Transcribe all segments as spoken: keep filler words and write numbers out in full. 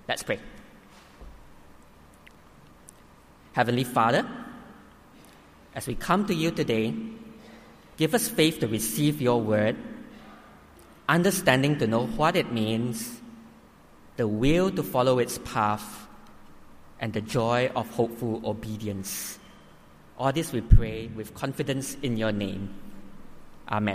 Let's pray. Heavenly Father, as we come to you today, give us faith to receive your word, understanding to know what it means, the will to follow its path, and the joy of hopeful obedience. All this we pray with confidence in your name. Amen.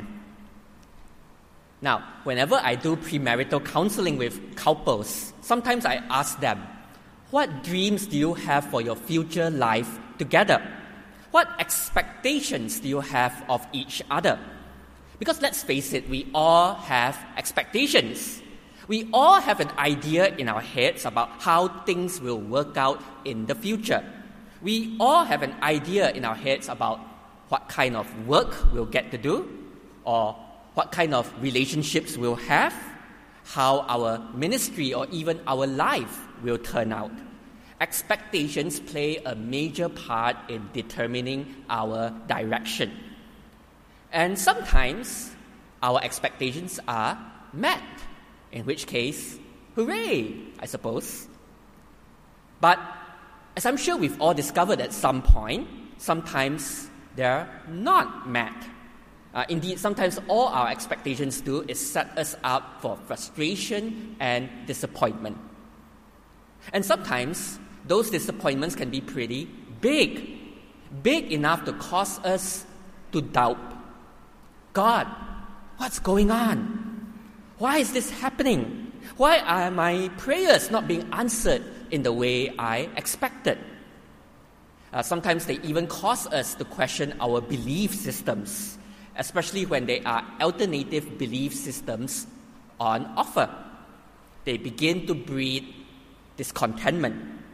Now, whenever I do premarital counseling with couples, sometimes I ask them, what dreams do you have for your future life together? What expectations do you have of each other? Because let's face it, we all have expectations. We all have an idea in our heads about how things will work out in the future. We all have an idea in our heads about what kind of work we'll get to do, or what kind of relationships we'll have, how our ministry or even our life will turn out. Expectations play a major part in determining our direction. And sometimes our expectations are met, in which case, hooray, I suppose. But as I'm sure we've all discovered at some point, sometimes they're not met. Uh, indeed, sometimes all our expectations do is set us up for frustration and disappointment. And sometimes those disappointments can be pretty big, big enough to cause us to doubt. God, what's going on? Why is this happening? Why are my prayers not being answered in the way I expected? Uh, sometimes they even cause us to question our belief systems, especially when there are alternative belief systems on offer. They begin to breed discontentment.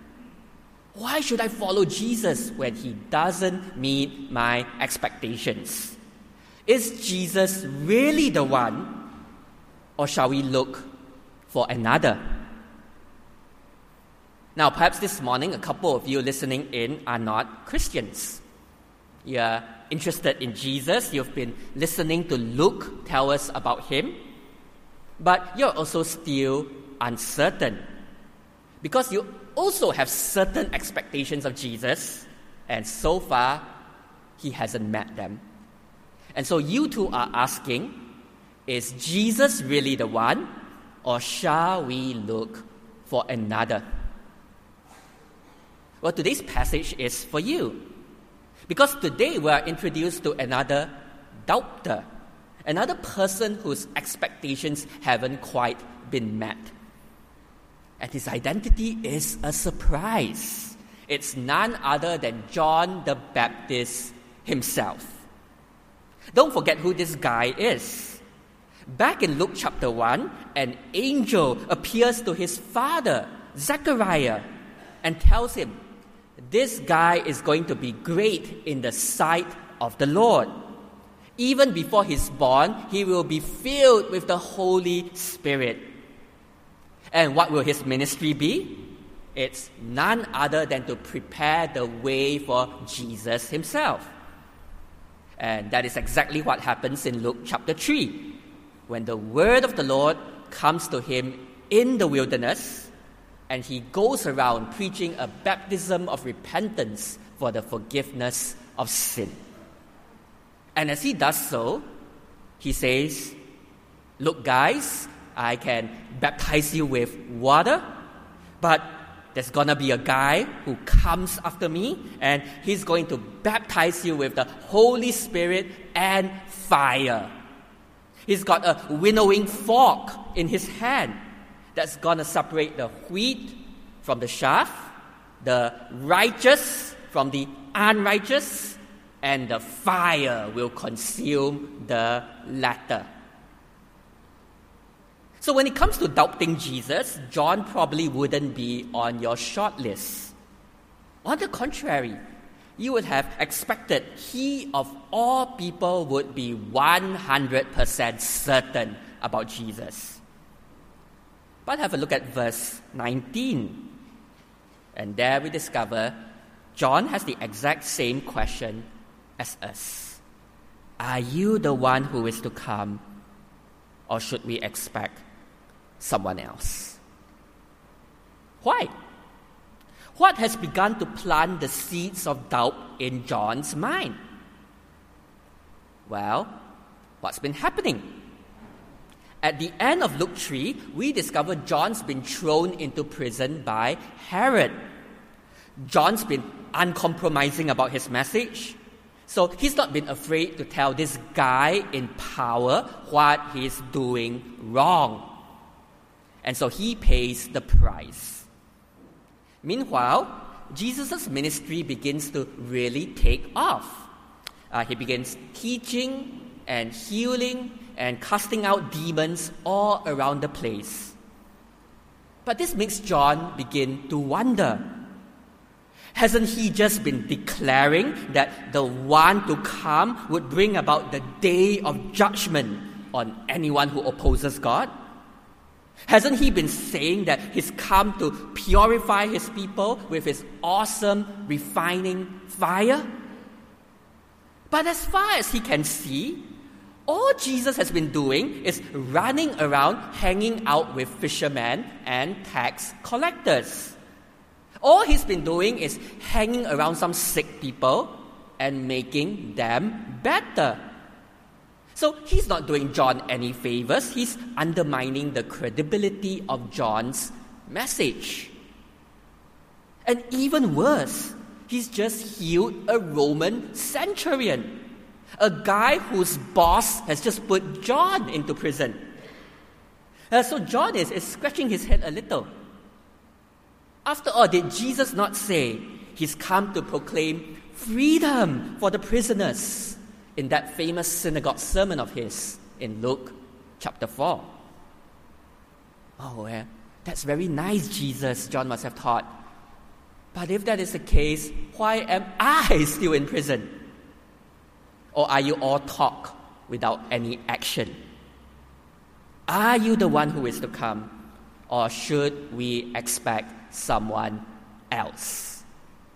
Why should I follow Jesus when he doesn't meet my expectations? Is Jesus really the one, or shall we look for another? Now, perhaps this morning, a couple of you listening in are not Christians. You're interested in Jesus. You've been listening to Luke tell us about him. But you're also still uncertain, because you also have certain expectations of Jesus, and so far, he hasn't met them. And so you two are asking, is Jesus really the one, or shall we look for another? Well, today's passage is for you, because today we are introduced to another doubter, another person whose expectations haven't quite been met. And his identity is a surprise. It's none other than John the Baptist himself. Don't forget who this guy is. Back in Luke chapter one, an angel appears to his father, Zechariah, and tells him, this guy is going to be great in the sight of the Lord. Even before he's born, he will be filled with the Holy Spirit. And what will his ministry be? It's none other than to prepare the way for Jesus himself. And that is exactly what happens in Luke chapter three, when the word of the Lord comes to him in the wilderness, and he goes around preaching a baptism of repentance for the forgiveness of sin. And as he does so, he says, look guys, I can baptize you with water, but there's going to be a guy who comes after me, and he's going to baptize you with the Holy Spirit and fire. He's got a winnowing fork in his hand that's going to separate the wheat from the chaff, the righteous from the unrighteous, and the fire will consume the latter. So when it comes to doubting Jesus, John probably wouldn't be on your short list. On the contrary, you would have expected he of all people would be one hundred percent certain about Jesus. But have a look at verse nineteen. And there we discover John has the exact same question as us. Are you the one who is to come, or should we expect someone else? Why? What has begun to plant the seeds of doubt in John's mind? Well, what's been happening? At the end of Luke three, we discover John's been thrown into prison by Herod. John's been uncompromising about his message. So he's not been afraid to tell this guy in power what he's doing wrong. And so he pays the price. Meanwhile, Jesus' ministry begins to really take off. Uh, he begins teaching and healing and casting out demons all around the place. But this makes John begin to wonder. Hasn't he just been declaring that the one to come would bring about the day of judgment on anyone who opposes God? Hasn't he been saying that he's come to purify his people with his awesome refining fire? But as far as he can see, all Jesus has been doing is running around hanging out with fishermen and tax collectors. All he's been doing is hanging around some sick people and making them better. So he's not doing John any favors. He's undermining the credibility of John's message. And even worse, he's just healed a Roman centurion, a guy whose boss has just put John into prison. Uh, so John is, is scratching his head a little. After all, did Jesus not say he's come to proclaim freedom for the prisoners in that famous synagogue sermon of his in Luke chapter four? Oh, well, that's very nice, Jesus, John must have thought. But if that is the case, why am I still in prison? Or are you all talk without any action? Are you the one who is to come? Or should we expect someone else?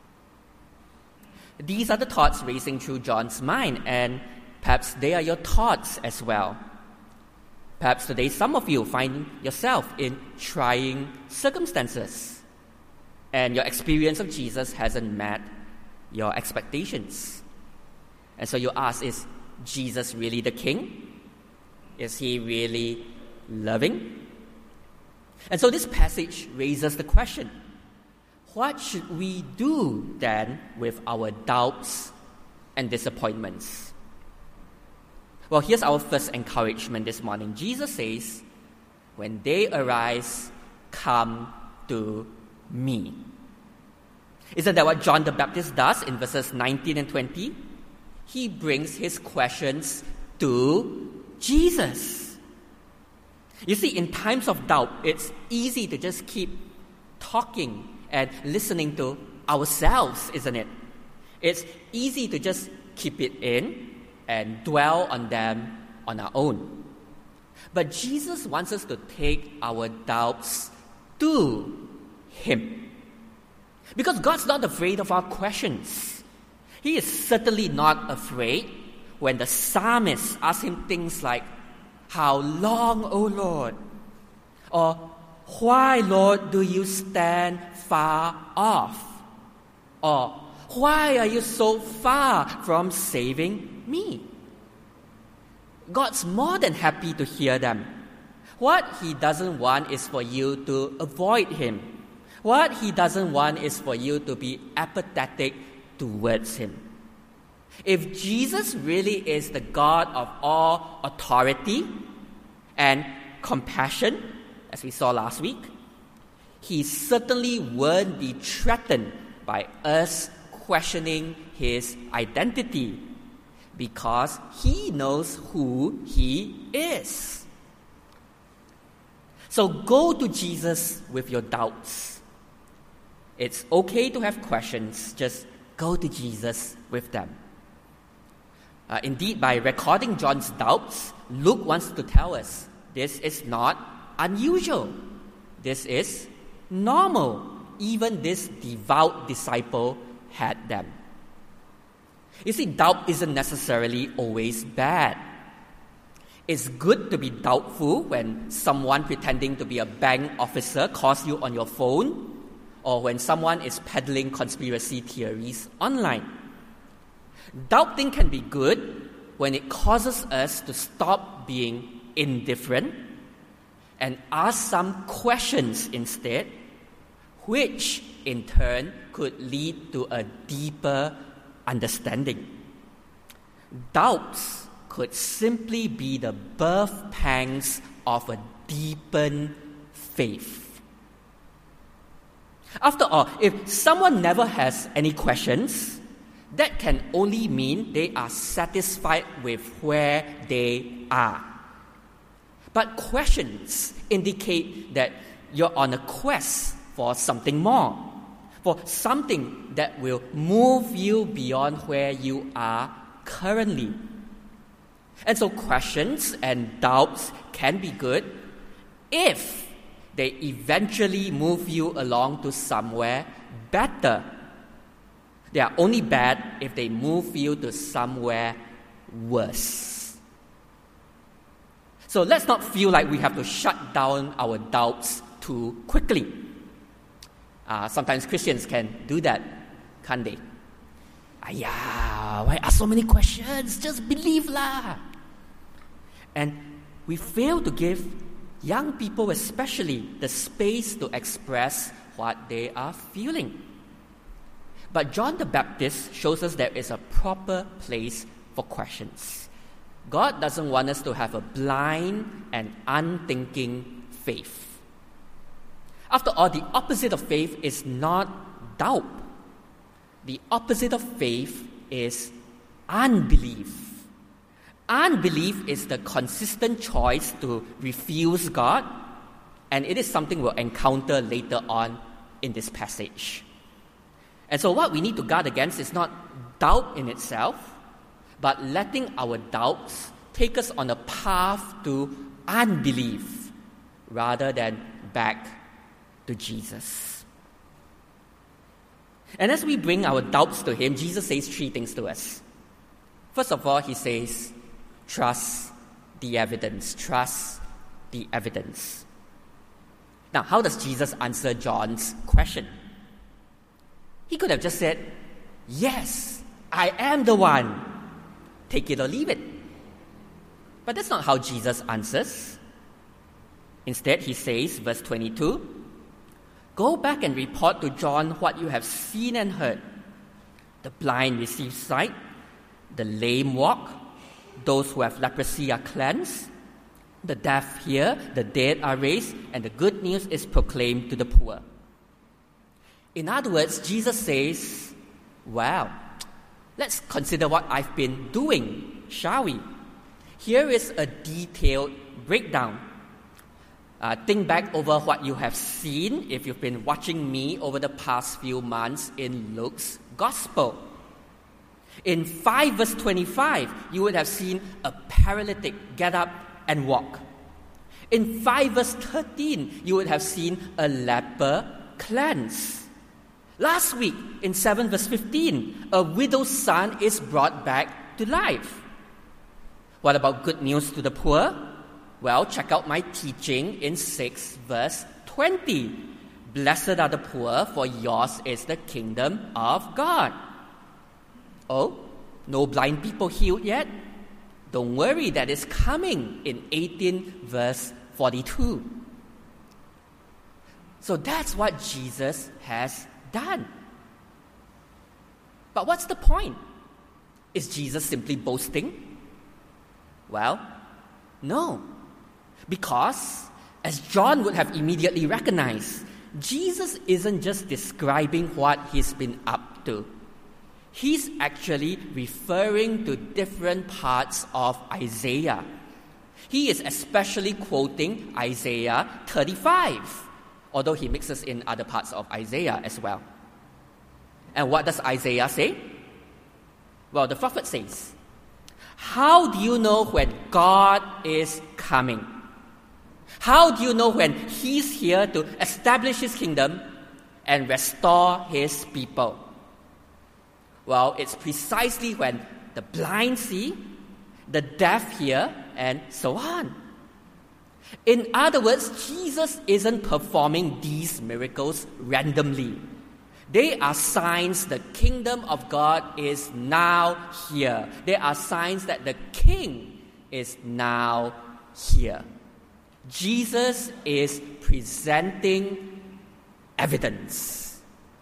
These are the thoughts racing through John's mind, and perhaps they are your thoughts as well. Perhaps today some of you find yourself in trying circumstances, and your experience of Jesus hasn't met your expectations. And so you ask, is Jesus really the king? Is he really loving? And so this passage raises the question, what should we do then with our doubts and disappointments? Well, here's our first encouragement this morning. Jesus says, when they arise, come to me. Isn't that what John the Baptist does in verses nineteen and twenty? He brings his questions to Jesus. You see, in times of doubt, it's easy to just keep talking and listening to ourselves, isn't it? It's easy to just keep it in and dwell on them on our own. But Jesus wants us to take our doubts to Him. Because God's not afraid of our questions. He is certainly not afraid when the psalmist asks Him things like, "How long, O Lord?" Or, "Why, Lord, do you stand far off?" Or, "Why are you so far from saving me?" God's more than happy to hear them. What He doesn't want is for you to avoid Him. What He doesn't want is for you to be apathetic towards Him. If Jesus really is the God of all authority and compassion, as we saw last week, He certainly won't be threatened by us questioning His identity, because He knows who He is. So go to Jesus with your doubts. It's okay to have questions, just go to Jesus with them. Uh, indeed, by recording John's doubts, Luke wants to tell us this is not unusual. This is normal. Even this devout disciple had them. You see, doubt isn't necessarily always bad. It's good to be doubtful when someone pretending to be a bank officer calls you on your phone or when someone is peddling conspiracy theories online. Doubting can be good when it causes us to stop being indifferent and ask some questions instead, which in turn could lead to a deeper understanding. Doubts could simply be the birth pangs of a deepened faith. After all, if someone never has any questions, that can only mean they are satisfied with where they are. But questions indicate that you're on a quest for something more, for something that will move you beyond where you are currently. And so questions and doubts can be good if they eventually move you along to somewhere better. They are only bad if they move you to somewhere worse. So let's not feel like we have to shut down our doubts too quickly. Uh, sometimes Christians can do that, can't they? Ayah, why ask so many questions? Just believe lah. And we fail to give young people especially the space to express what they are feeling. But John the Baptist shows us there is a proper place for questions. God doesn't want us to have a blind and unthinking faith. After all, the opposite of faith is not doubt. The opposite of faith is unbelief. Unbelief is the consistent choice to refuse God, and it is something we'll encounter later on in this passage. And so what we need to guard against is not doubt in itself, but letting our doubts take us on a path to unbelief rather than back to Jesus. And as we bring our doubts to Him, Jesus says three things to us. First of all, He says, trust the evidence. Trust the evidence. Now, how does Jesus answer John's question? He could have just said, yes, I am the one. Take it or leave it. But that's not how Jesus answers. Instead, He says, verse twenty-two, go back and report to John what you have seen and heard. The blind receive sight, the lame walk, those who have leprosy are cleansed, the deaf hear, the dead are raised, and the good news is proclaimed to the poor. In other words, Jesus says, well, let's consider what I've been doing, shall we? Here is a detailed breakdown. Uh, think back over what you have seen if you've been watching me over the past few months in Luke's Gospel. In five verse twenty-five, you would have seen a paralytic get up and walk. In five verse thirteen, you would have seen a leper cleanse. Last week, in seven verse fifteen, a widow's son is brought back to life. What about good news to the poor? Well, check out my teaching in six verse twenty. Blessed are the poor, for yours is the kingdom of God. Oh, no blind people healed yet? Don't worry, that is coming in eighteen verse forty-two. So that's what Jesus has done. But what's the point? Is Jesus simply boasting? Well, no. Because, as John would have immediately recognized, Jesus isn't just describing what he's been up to. He's actually referring to different parts of Isaiah. He is especially quoting Isaiah thirty-five, although he mixes in other parts of Isaiah as well. And what does Isaiah say? Well, the prophet says, how do you know when God is coming? How do you know when He's here to establish His kingdom and restore His people? Well, it's precisely when the blind see, the deaf hear, and so on. In other words, Jesus isn't performing these miracles randomly. They are signs the kingdom of God is now here. They are signs that the King is now here. Jesus is presenting evidence.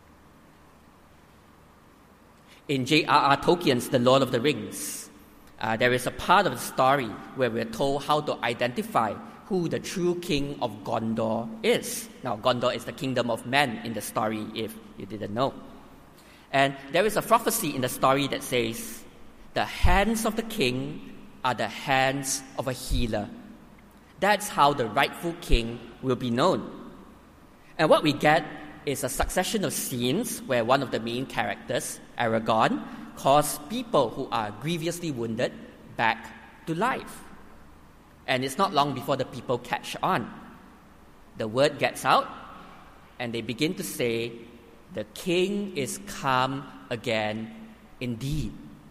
In J R R Tolkien's The Lord of the Rings, uh, there is a part of the story where we're told how to identify who the true king of Gondor is. Now, Gondor is the kingdom of men in the story, if you didn't know. And there is a prophecy in the story that says, the hands of the king are the hands of a healer. That's how the rightful king will be known. And what we get is a succession of scenes where one of the main characters, Aragorn, calls people who are grievously wounded back to life. And it's not long before the people catch on. The word gets out, and they begin to say, the king is come again indeed.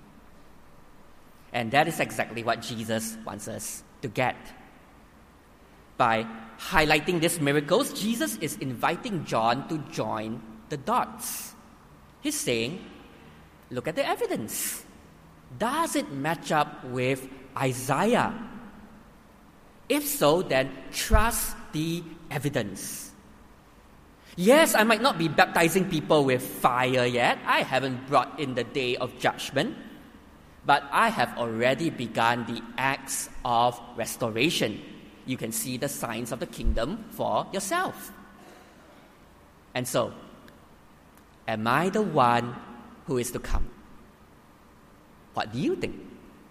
And that is exactly what Jesus wants us to get. By highlighting these miracles, Jesus is inviting John to join the dots. He's saying, look at the evidence. Does it match up with Isaiah? If so, then trust the evidence. Yes, I might not be baptizing people with fire yet. I haven't brought in the day of judgment. But I have already begun the acts of restoration. You can see the signs of the kingdom for yourself. And so, am I the one who is to come? What do you think?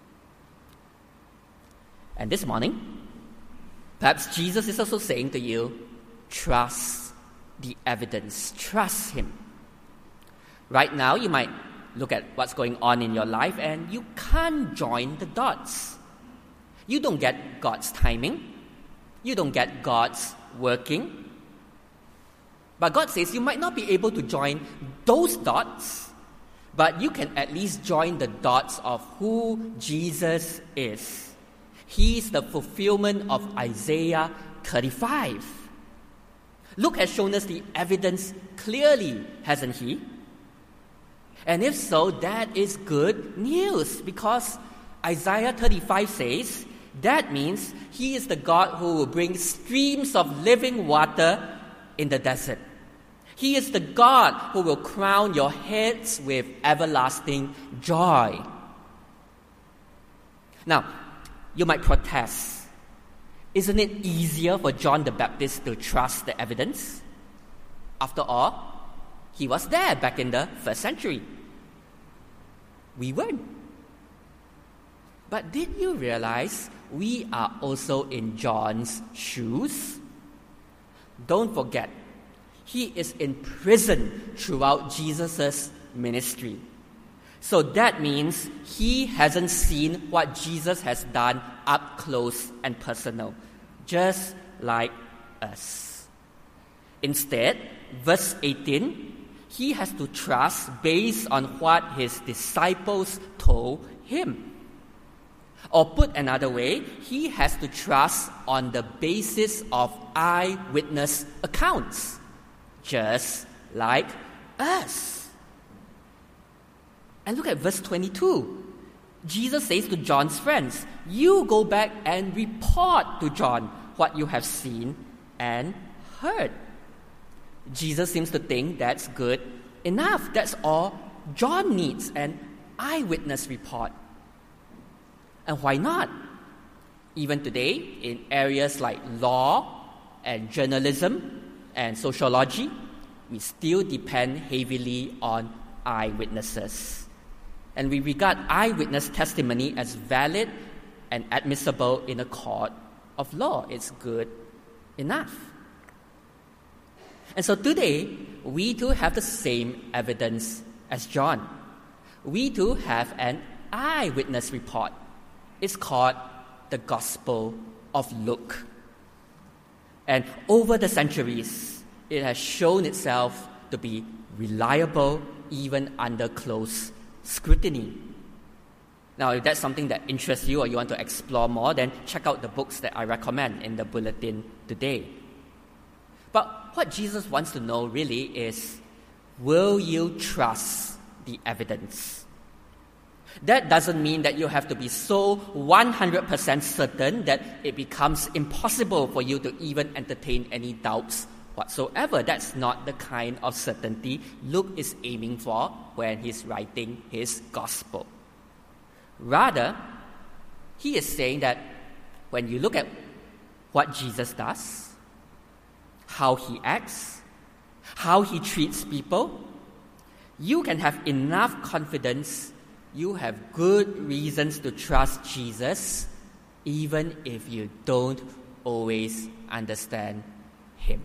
And this morning, perhaps Jesus is also saying to you, trust the evidence. Trust Him. Right now, you might look at what's going on in your life and you can't join the dots. You don't get God's timing. You don't get God's working. But God says you might not be able to join those dots, but you can at least join the dots of who Jesus is. He's the fulfillment of Isaiah thirty-five. Luke has shown us the evidence clearly, hasn't he? And if so, that is good news, because Isaiah thirty-five says that means He is the God who will bring streams of living water in the desert. He is the God who will crown your heads with everlasting joy. Now, you might protest. Isn't it easier for John the Baptist to trust the evidence? After all, he was there back in the first century. We weren't. But did you realize we are also in John's shoes? Don't forget, he is in prison throughout Jesus' ministry. So that means he hasn't seen what Jesus has done up close and personal, just like us. Instead, verse eighteen, he has to trust based on what his disciples told him. Or put another way, he has to trust on the basis of eyewitness accounts, just like us. And look at verse twenty-two. Jesus says to John's friends, you go back and report to John what you have seen and heard. Jesus seems to think that's good enough. That's all John needs, an eyewitness report. And why not? Even today, in areas like law and journalism and sociology, we still depend heavily on eyewitnesses. And we regard eyewitness testimony as valid and admissible in a court of law. It's good enough. And so today, we too have the same evidence as John. We too have an eyewitness report. It's called the Gospel of Luke. And over the centuries, it has shown itself to be reliable even under close scrutiny. Now, if that's something that interests you or you want to explore more, then check out the books that I recommend in the bulletin today. But what Jesus wants to know really is, will you trust the evidence? That doesn't mean that you have to be so one hundred percent certain that it becomes impossible for you to even entertain any doubts whatsoever. That's not the kind of certainty Luke is aiming for when he's writing his gospel. Rather, he is saying that when you look at what Jesus does, how he acts, how he treats people, you can have enough confidence, you have good reasons to trust Jesus, even if you don't always understand him.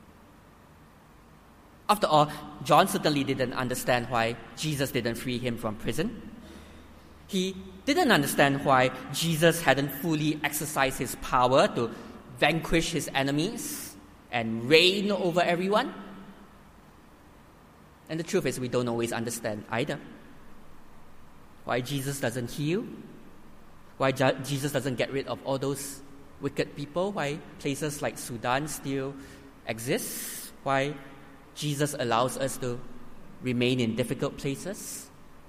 After all, John certainly didn't understand why Jesus didn't free him from prison. He didn't understand why Jesus hadn't fully exercised his power to vanquish his enemies and reign over everyone. And the truth is, we don't always understand either. Why Jesus doesn't heal, why Je- Jesus doesn't get rid of all those wicked people, why places like Sudan still exist, why Jesus allows us to remain in difficult places.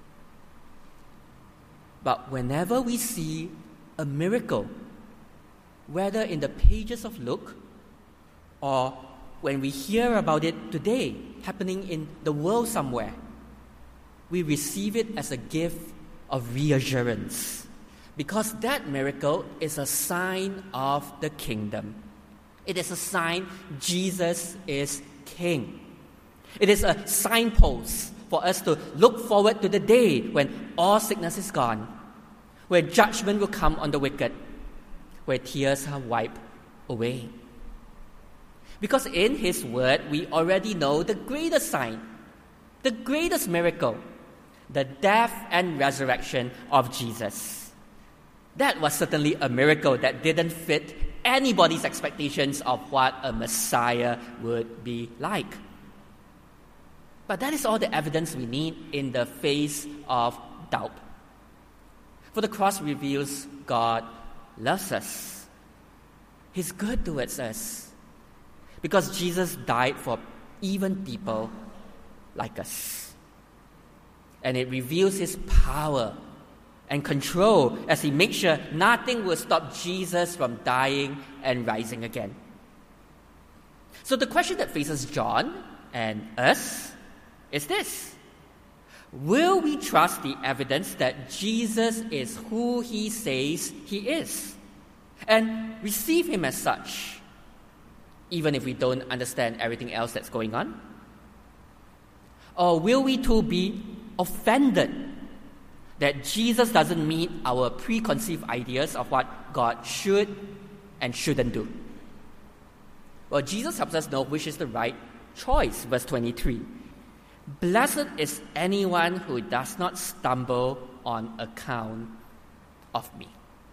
But whenever we see a miracle, whether in the pages of Luke or when we hear about it today, happening in the world somewhere, we receive it as a gift of reassurance, because that miracle is a sign of the kingdom. It is a sign Jesus is King. It is a signpost for us to look forward to the day when all sickness is gone, where judgment will come on the wicked, where tears are wiped away. Because in His Word, we already know the greatest sign, the greatest miracle, the death and resurrection of Jesus. That was certainly a miracle that didn't fit anybody's expectations of what a Messiah would be like. But that is all the evidence we need in the face of doubt. For the cross reveals God loves us. He's good towards us, because Jesus died for even people like us. And it reveals His power and control as He makes sure nothing will stop Jesus from dying and rising again. So the question that faces John and us is this: will we trust the evidence that Jesus is who He says He is, and receive Him as such, even if we don't understand everything else that's going on? Or will we too be offended that Jesus doesn't meet our preconceived ideas of what God should and shouldn't do? Well, Jesus helps us know which is the right choice. Verse twenty-three. Blessed is anyone who does not stumble on account of me.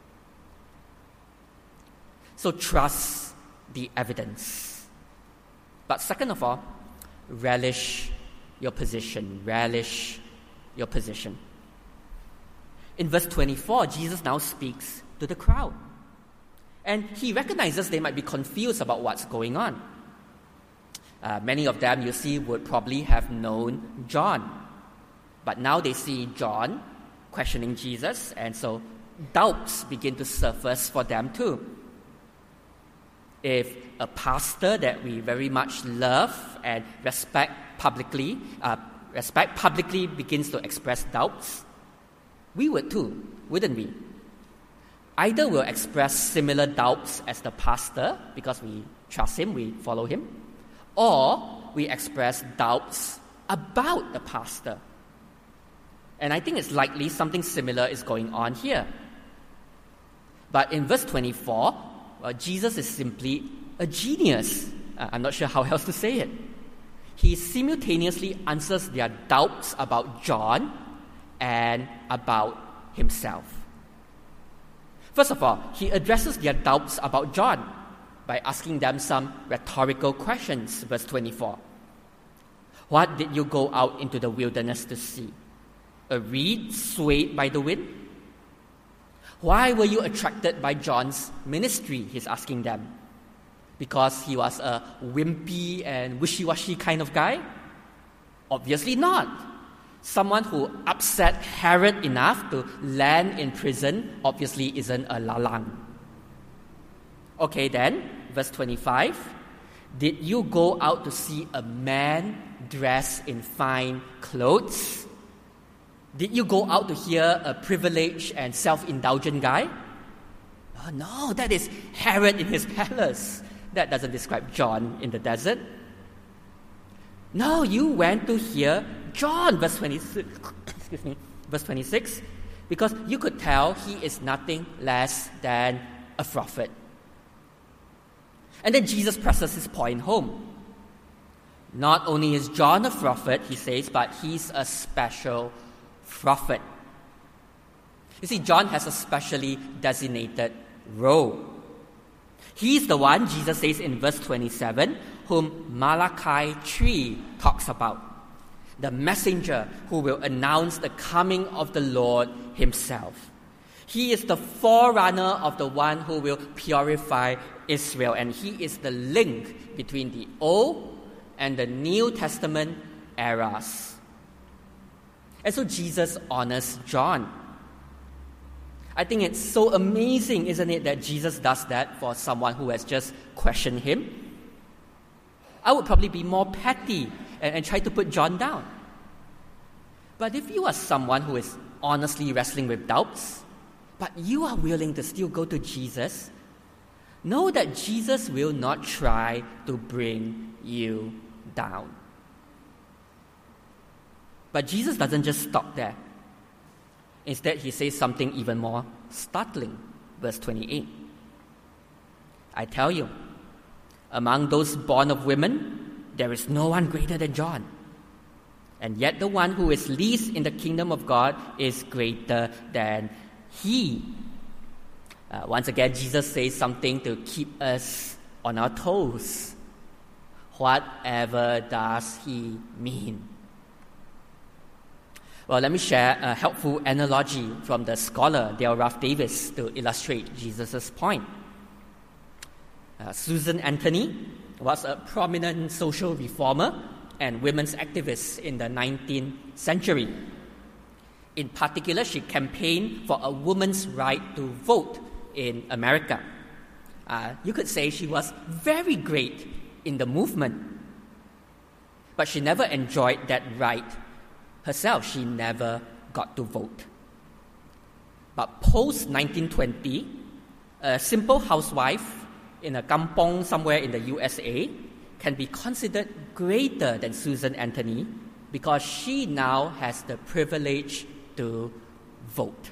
So trust the evidence. But second of all, relish your position. Relish your position. In verse twenty-four, Jesus now speaks to the crowd. And He recognizes they might be confused about what's going on. Uh, many of them, you see, would probably have known John. But now they see John questioning Jesus, and so doubts begin to surface for them too. If a pastor that we very much love and respect publicly, uh, respect publicly begins to express doubts, we would too, wouldn't we? Either we'll express similar doubts as the pastor because we trust him, we follow him, or we express doubts about the pastor. And I think it's likely something similar is going on here. But in verse twenty-four, well, Jesus is simply a genius. Uh, I'm not sure how else to say it. He simultaneously answers their doubts about John and about himself. First of all, he addresses their doubts about John by asking them some rhetorical questions. Verse twenty-four. What did you go out into the wilderness to see? A reed swayed by the wind? Why were you attracted by John's ministry? He's asking them. Because he was a wimpy and wishy-washy kind of guy? Obviously not. Someone who upset Herod enough to land in prison obviously isn't a lalang. Okay then, verse twenty-five. Did you go out to see a man dressed in fine clothes? Did you go out to hear a privileged and self-indulgent guy? Oh no, that is Herod in his palace. That doesn't describe John in the desert. No, you went to hear John, verse twenty-six, excuse me, verse twenty-six, because you could tell he is nothing less than a prophet. And then Jesus presses his point home. Not only is John a prophet, he says, but he's a special prophet. You see, John has a specially designated role. He's the one, Jesus says in verse twenty-seven, whom Malachi three talks about. The messenger who will announce the coming of the Lord himself. He is the forerunner of the one who will purify Israel, and he is the link between the Old and the New Testament eras. And so Jesus honors John. I think it's so amazing, isn't it, that Jesus does that for someone who has just questioned him? I would probably be more petty and, and try to put John down. But if you are someone who is honestly wrestling with doubts, but you are willing to still go to Jesus, know that Jesus will not try to bring you down. But Jesus doesn't just stop there. Instead, he says something even more startling. Verse twenty-eight. I tell you, among those born of women, there is no one greater than John. And yet the one who is least in the kingdom of God is greater than he. Uh, once again, Jesus says something to keep us on our toes. Whatever does he mean? Well, let me share a helpful analogy from the scholar Dale Ralph Davis to illustrate Jesus' point. Uh, Susan Anthony was a prominent social reformer and women's activist in the nineteenth century. In particular, she campaigned for a woman's right to vote in America. Uh, you could say she was very great in the movement, but she never enjoyed that right herself. She never got to vote. But post nineteen twenty, a simple housewife in a kampong somewhere in the U S A can be considered greater than Susan Anthony because she now has the privilege to vote.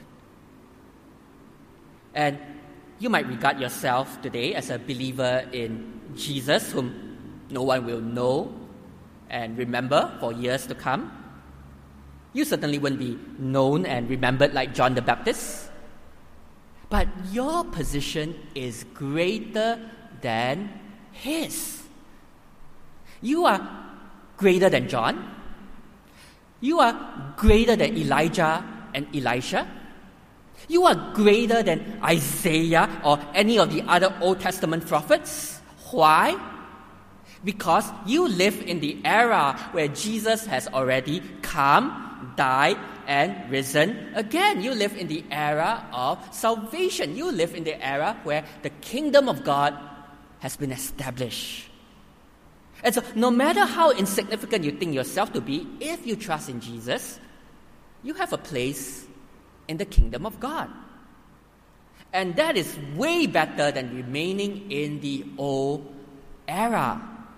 And you might regard yourself today as a believer in Jesus, whom no one will know and remember for years to come. You certainly wouldn't be known and remembered like John the Baptist. But your position is greater than his. You are greater than John. You are greater than Elijah and Elisha. You are greater than Isaiah or any of the other Old Testament prophets. Why? Because you live in the era where Jesus has already come, died, and risen again. You live in the era of salvation. You live in the era where the kingdom of God has been established. And so, no matter how insignificant you think yourself to be, if you trust in Jesus, you have a place in the kingdom of God. And that is way better than remaining in the old era.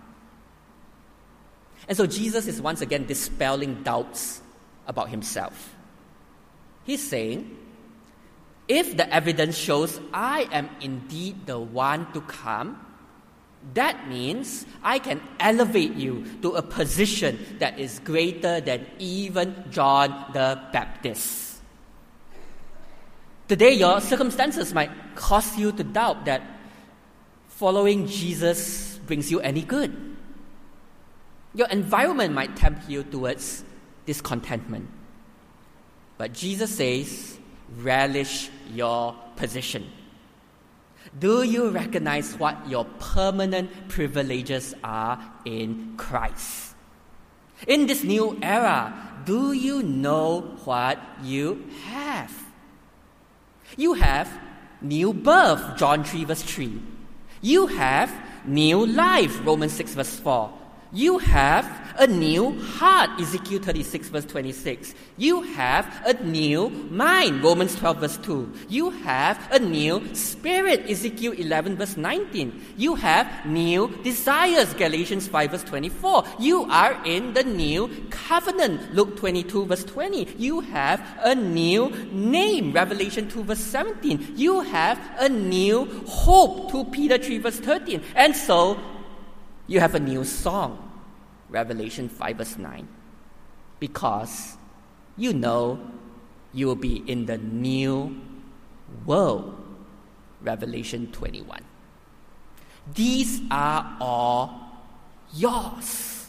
And so Jesus is once again dispelling doubts about himself. He's saying, if the evidence shows I am indeed the one to come, that means I can elevate you to a position that is greater than even John the Baptist. Today, your circumstances might cause you to doubt that following Jesus brings you any good. Your environment might tempt you towards discontentment. But Jesus says, relish your position. Do you recognize what your permanent privileges are in Christ? In this new era, do you know what you have? You have new birth, John three verse three. You have new life, Romans six verse four. You have a new heart, Ezekiel thirty-six verse twenty-six. You have a new mind, Romans twelve verse two. You have a new spirit, Ezekiel eleven verse nineteen. You have new desires, Galatians five verse twenty-four. You are in the new covenant, Luke twenty-two verse twenty. You have a new name, Revelation two verse seventeen. You have a new hope, Second Peter three verse thirteen. And so, you have a new song, Revelation five verse nine, because you know you will be in the new world, Revelation twenty-one. These are all yours.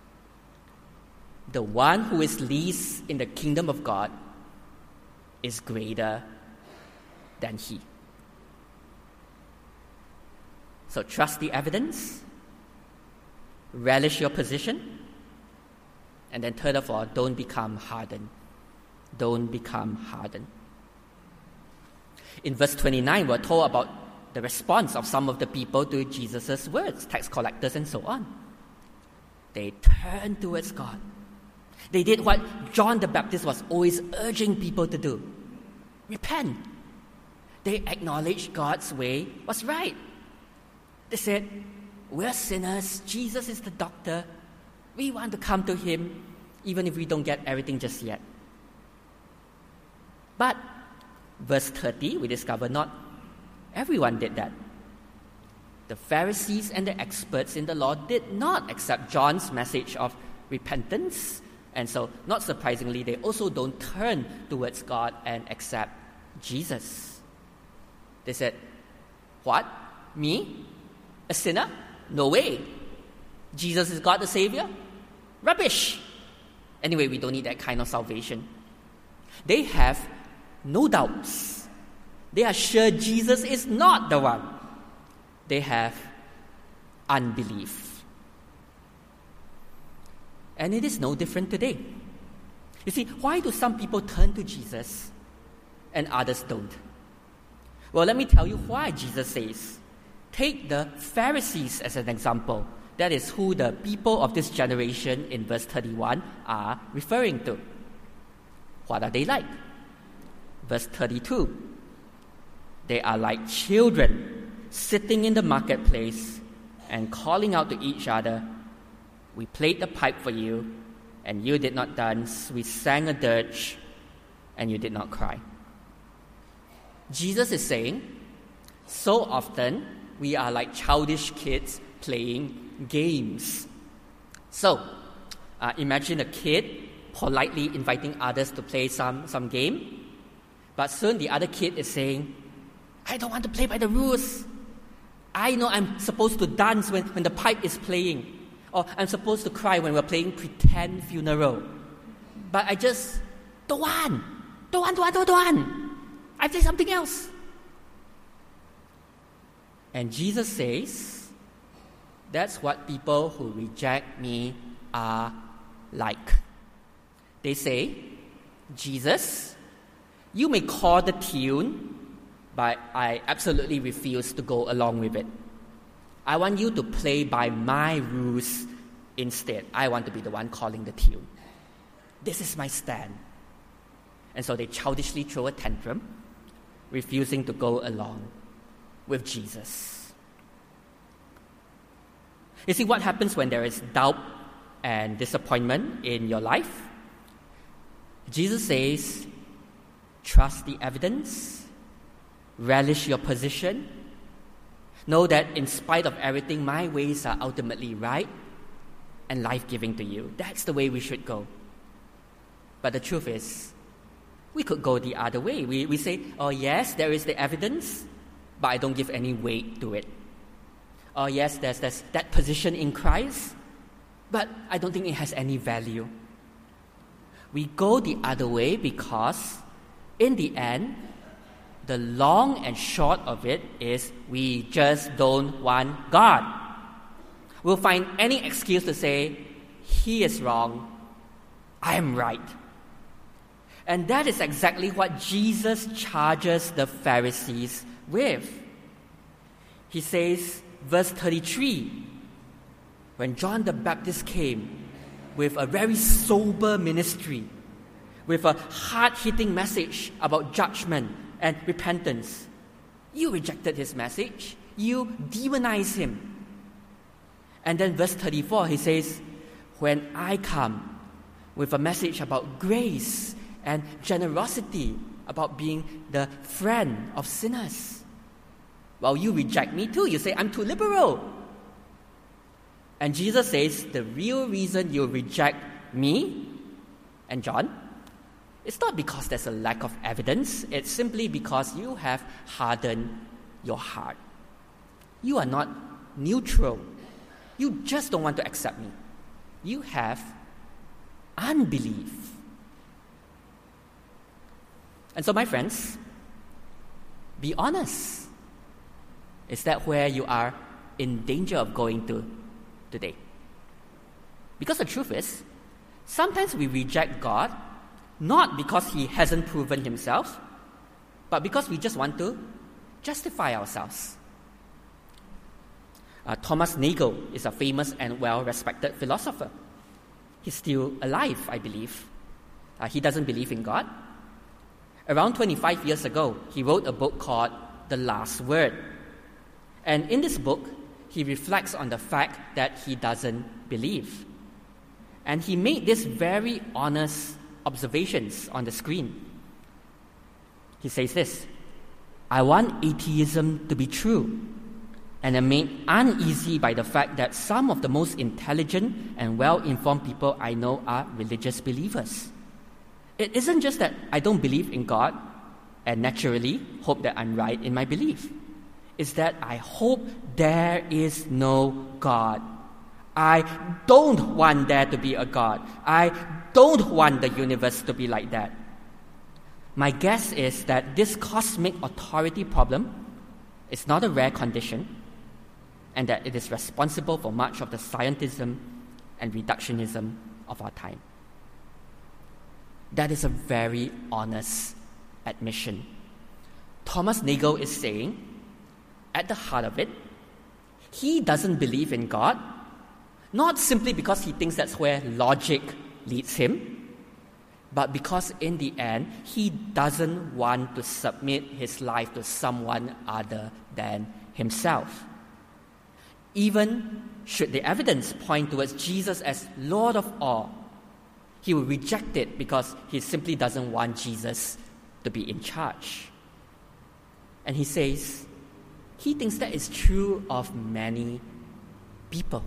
The one who is least in the kingdom of God is greater than he. So trust the evidence, relish your position, and then third of all, don't become hardened. Don't become hardened. In verse twenty-nine, we're told about the response of some of the people to Jesus' words, tax collectors and so on. They turned towards God. They did what John the Baptist was always urging people to do. Repent. They acknowledged God's way was right. They said, we're sinners. Jesus is the doctor. We want to come to him, even if we don't get everything just yet. But, verse thirty, we discover not everyone did that. The Pharisees and the experts in the law did not accept John's message of repentance. And so, not surprisingly, they also don't turn towards God and accept Jesus. They said, what? Me? A sinner? No way. Jesus is God the Savior? Rubbish. Anyway, we don't need that kind of salvation. They have no doubts. They are sure Jesus is not the one. They have unbelief. And it is no different today. You see, why do some people turn to Jesus and others don't? Well, let me tell you why Jesus says. Take the Pharisees as an example. That is who the people of this generation in verse thirty-one are referring to. What are they like? Verse thirty-two. They are like children sitting in the marketplace and calling out to each other, we played the pipe for you, and you did not dance. We sang a dirge, and you did not cry. Jesus is saying, so often we are like childish kids playing games. So, uh, imagine a kid politely inviting others to play some, some game, but soon the other kid is saying, I don't want to play by the rules. I know I'm supposed to dance when, when the pipe is playing, or I'm supposed to cry when we're playing pretend funeral. But I just don't want. Don't want, don't want, don't want. I play something else. And Jesus says, that's what people who reject me are like. They say, Jesus, you may call the tune, but I absolutely refuse to go along with it. I want you to play by my rules instead. I want to be the one calling the tune. This is my stand. And so they childishly throw a tantrum, refusing to go along with Jesus. You see, what happens when there is doubt and disappointment in your life? Jesus says, trust the evidence, relish your position, know that in spite of everything, my ways are ultimately right and life-giving to you. That's the way we should go. But the truth is, we could go the other way. We, we say, oh yes, there is the evidence, but I don't give any weight to it. Oh yes, there's, there's that position in Christ, but I don't think it has any value. We go the other way because in the end, the long and short of it is we just don't want God. We'll find any excuse to say, He is wrong, I am right. And that is exactly what Jesus charges the Pharisees with. He says, verse thirty-three, when John the Baptist came with a very sober ministry, with a hard-hitting message about judgment and repentance, you rejected his message. You demonized him. And then verse thirty-four, he says, when I come with a message about grace and generosity, about being the friend of sinners, well, you reject me too. You say, I'm too liberal. And Jesus says, the real reason you reject me and John, it's not because there's a lack of evidence. It's simply because you have hardened your heart. You are not neutral. You just don't want to accept me. You have unbelief. And so, my friends, be honest. Is that where you are in danger of going to today? Because the truth is, sometimes we reject God not because He hasn't proven Himself, but because we just want to justify ourselves. Uh, Thomas Nagel is a famous and well-respected philosopher. He's still alive, I believe. Uh, he doesn't believe in God. Around twenty-five years ago, he wrote a book called The Last Word. And in this book, he reflects on the fact that he doesn't believe. And he made these very honest observations on the screen. He says this, I want atheism to be true, and am made uneasy by the fact that some of the most intelligent and well-informed people I know are religious believers. It isn't just that I don't believe in God and naturally hope that I'm right in my belief. It's that I hope there is no God. I don't want there to be a God. I don't want the universe to be like that. My guess is that this cosmic authority problem is not a rare condition, and that it is responsible for much of the scientism and reductionism of our time. That is a very honest admission. Thomas Nagel is saying, at the heart of it, he doesn't believe in God, not simply because he thinks that's where logic leads him, but because in the end, he doesn't want to submit his life to someone other than himself. Even should the evidence point towards Jesus as Lord of all, he will reject it because he simply doesn't want Jesus to be in charge. And he says, he thinks that is true of many people.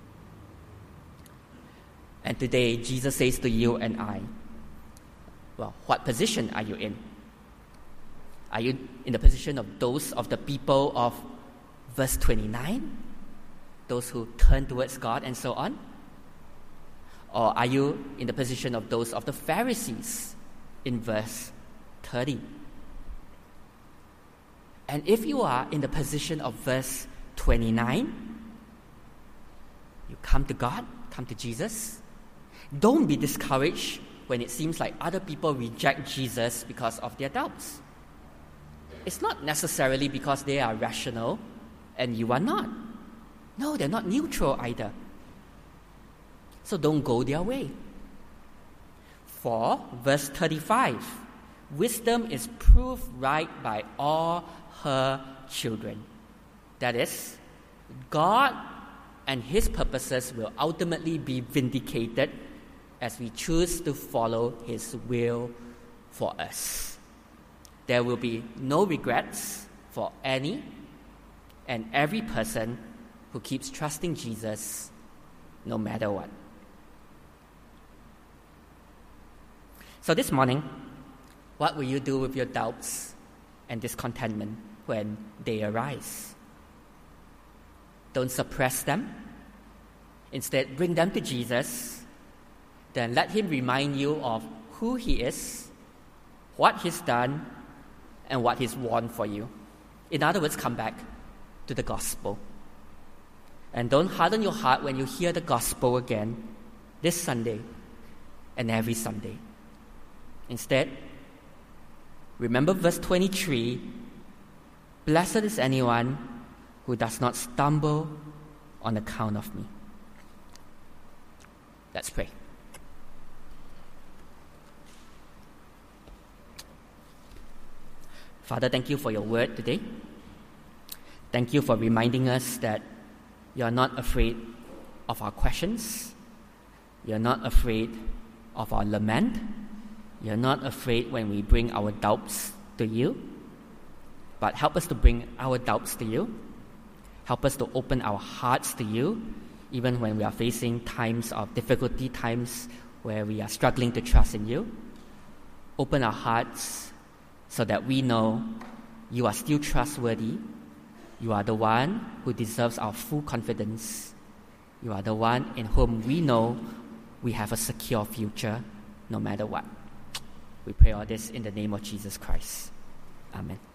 And today, Jesus says to you and I, well, what position are you in? Are you in the position of those of the people of verse twenty-nine? Those who turn towards God and so on? Or are you in the position of those of the Pharisees in verse thirty? And if you are in the position of verse twenty-nine, you come to God, come to Jesus. Don't be discouraged when it seems like other people reject Jesus because of their doubts. It's not necessarily because they are rational and you are not. No, they're not neutral either. So don't go their way. For, verse thirty-five, wisdom is proved right by all her children. That is, God and His purposes will ultimately be vindicated as we choose to follow His will for us. There will be no regrets for any and every person who keeps trusting Jesus no matter what. So this morning, what will you do with your doubts and discontentment when they arise? Don't suppress them. Instead, bring them to Jesus. Then let Him remind you of who He is what He's done, and what He's won for you. In other words, come back to the gospel. And don't harden your heart when you hear the gospel again this Sunday and every Sunday. Instead, remember verse twenty-three, blessed is anyone who does not stumble on account of me. Let's pray. Father, thank you for your word today. Thank you for reminding us that you are not afraid of our questions. You are not afraid of our lament. You are not afraid when we bring our doubts to you. But help us to bring our doubts to you. Help us to open our hearts to you, even when we are facing times of difficulty, times where we are struggling to trust in you. Open our hearts so that we know you are still trustworthy. You are the one who deserves our full confidence. You are the one in whom we know we have a secure future no matter what. We pray all this in the name of Jesus Christ. Amen.